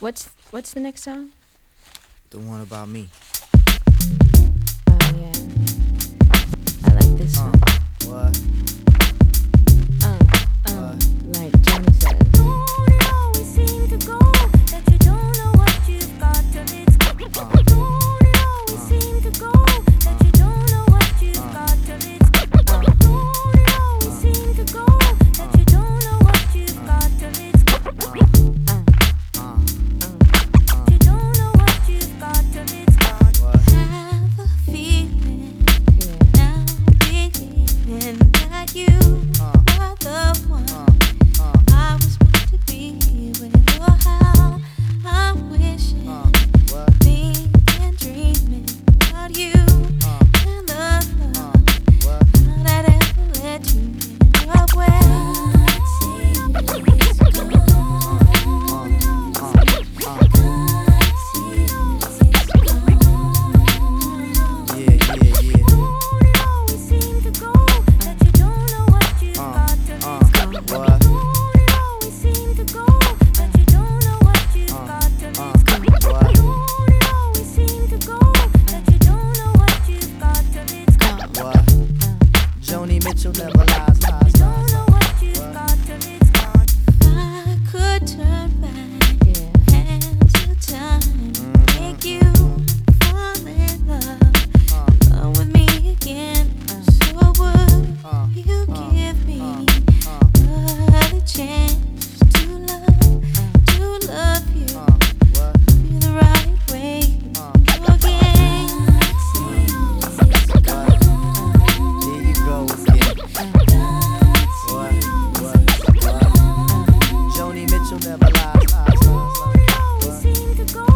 What's the next song? The one about me. Oh yeah, I like this one. What? Like Johnny said. Don't it always seem to go that you don't know what you've got till it's gone? Don't it always seem to go that you don't know what you've got till it's gone? Don't it always seem to go that you don't know what you've got till it's gone? You don't know what you've got till it's gone. Have a feeling now, believing that you are the one I was meant to be with. Oh, how I'm wishing, thinking, dreaming about you and the love that ever led you in your way. Joni Mitchell never lies, lies, lies. I could turn back hands of time, make you fall in love with me again. So would you give me another chance to love you the right way again? Here you go again. Joni Mitchell never lies, lies, lies.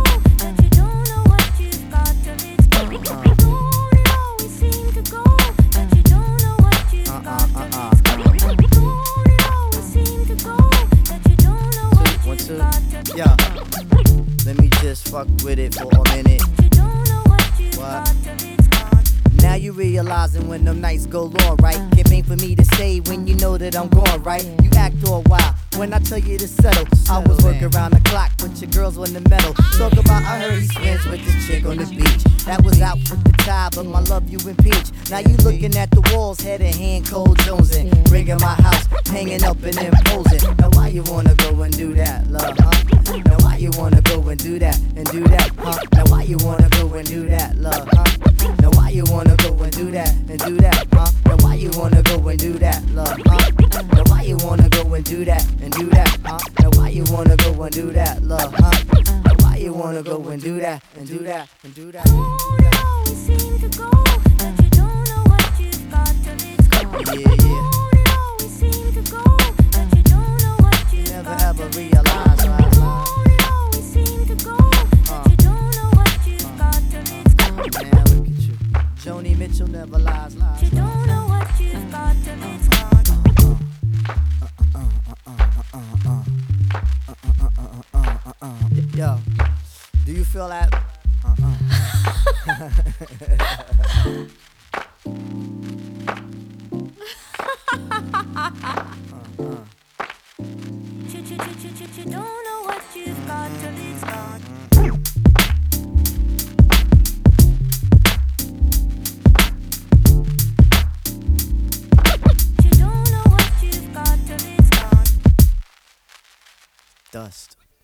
One, two, yeah. Let me just fuck with it for a minute. What? Now you realizing when them nights go long, right? It ain't for me to say when you know that I'm gone, right? You act all wild when I tell you to settle. I was working around the clock, but your girls won the medal. Talk about I heard he's friends with this chick on the beach. That was out with the tie, but my love you impeach. Now you looking at the walls, head in hand, cold jonesing. Bringing my house, hanging up and imposing. Now why you wanna go and do that, love, huh? Now why you wanna go and do that, huh? Now why you wanna go and do that, love, huh? Now why you wanna go and do that, huh? Now why you wanna go and do that, love, huh? Now why you wanna go and do that, huh? Now why you wanna go and do that, love, huh? Now why you wanna go and do that, and do that, and do that, and do that? Yeah, yeah. Never ever realize, right? Man, look at you. Joni Mitchell never lies, lies. You don't know what you've got till it's gone. Yo, do you feel that? You don't know what you've got till it's gone. You don't know what you've got till it's gone. Dust.